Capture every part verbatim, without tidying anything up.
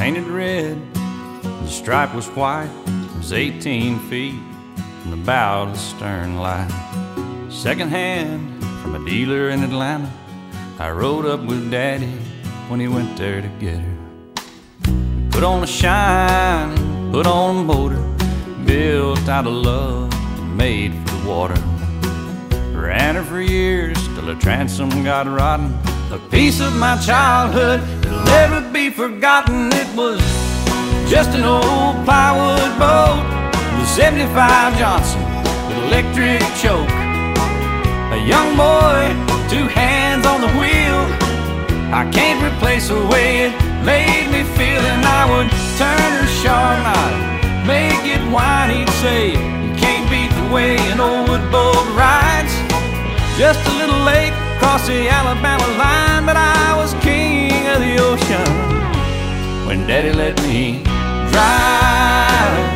painted red, the stripe was white. It was eighteen feet from the bow to the stern light. Second hand from a dealer in Atlanta, I rode up with Daddy when he went there to get her. Put on a shine, put on a motor, built out of love and made for the water. Ran her for years till her transom got rotten. A piece of my childhood that'll never be forgotten. It was just an old plywood boat, the seventy-five Johnson with electric choke. A young boy, two hands on the wheel. I can't replace the way it made me feel. And I would turn her sharp, and I'd make it whine. He'd say, you can't beat the way an old wood boat rides. Just a little late across the Alabama line, but I was king of the ocean when Daddy let me drive.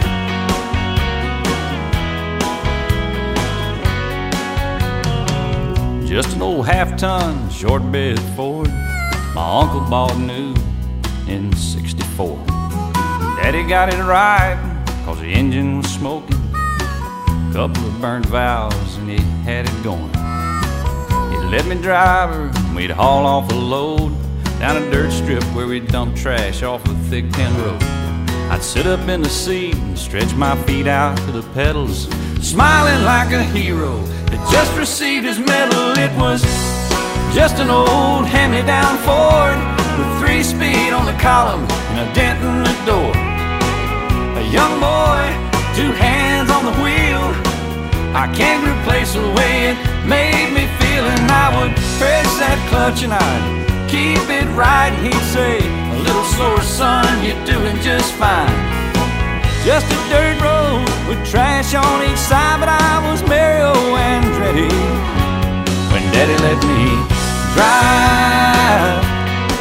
Just an old half-ton short bed Ford my uncle bought new in sixty-four. Daddy got it right cause the engine was smoking, couple of burnt valves and he had it going. He'd let me drive her and we'd haul off a load down a dirt strip where we'd dump trash off a thick tin road. I'd sit up in the seat and stretch my feet out to the pedals, smiling like a hero that just received his medal. It was just an old hand-me-down Ford with three speed on the column and a dent in the door. A young boy, two hands on the wheel. I can't replace the way it made me feel. And I would press that clutch and I'd keep it right. And he'd say, a little slower, son, you're doing just fine. Just a dirt road with trash on each side, but I was Mario Andretti when Daddy let me drive.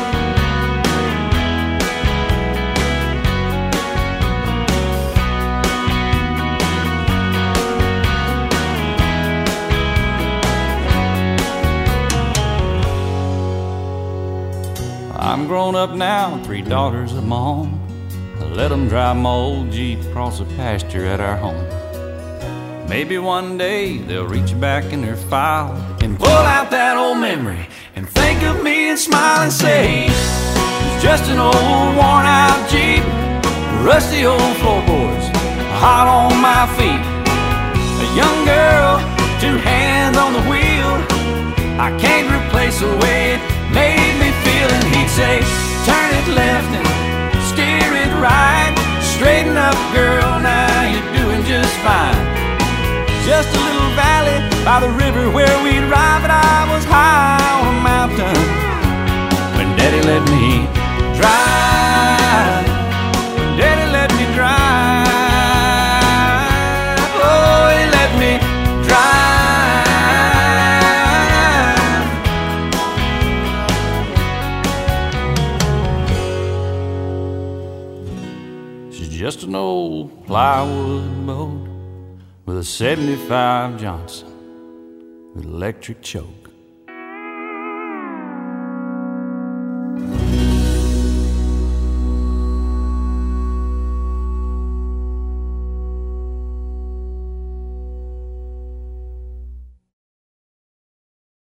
I'm grown up now, three daughters of my own. I let them drive my old Jeep across the pasture at our home. Maybe one day they'll reach back in their file and pull out that old memory and think of me and smile and say, it's just an old worn out Jeep, rusty old floorboards, hot on my feet. A young girl, two hands on the wheel. I can't replace the way it made me feel. And he'd say, turn it left and steer it right. Straighten up, girl, now you're doing just fine. Just a little valley by the river where we'd ride, but I was high on a mountain when Daddy let me drive. When Daddy let me drive. Oh, he let me drive. Just an old plywood boat with a seventy-five Johnson with electric choke.